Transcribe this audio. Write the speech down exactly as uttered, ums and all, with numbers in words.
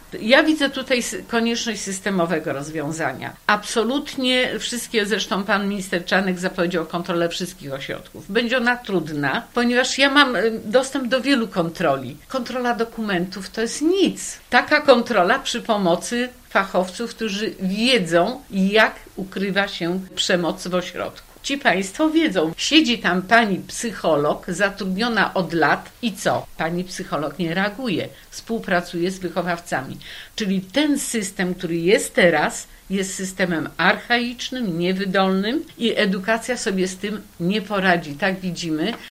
Ja widzę tutaj konieczność systemowego rozwiązania. Absolutnie wszystkie, zresztą pan minister Czarnek zapowiedział kontrolę wszystkich ośrodków. Będzie ona trudna, ponieważ ja mam dostęp do wielu kontroli. Kontrola dokumentów to jest nic. Taka kontrola przy pomocy fachowców, którzy wiedzą, jak ukrywa się przemoc w ośrodku. Ci państwo wiedzą, siedzi tam pani psycholog zatrudniona od lat i co? Pani psycholog nie reaguje, współpracuje z wychowawcami. Czyli ten system, który jest teraz, jest systemem archaicznym, niewydolnym i edukacja sobie z tym nie poradzi. Tak widzimy,